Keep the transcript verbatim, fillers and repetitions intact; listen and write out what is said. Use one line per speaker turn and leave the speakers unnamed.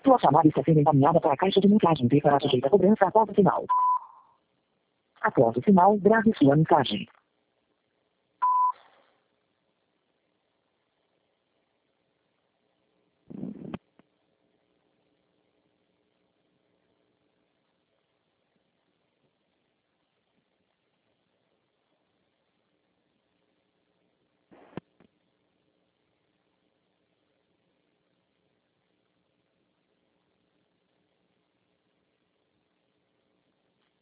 Sua chamada está sendo encaminhada para a caixa de mensagens e será sujeita a cobrança após o sinal. Após o sinal, grave sua mensagem.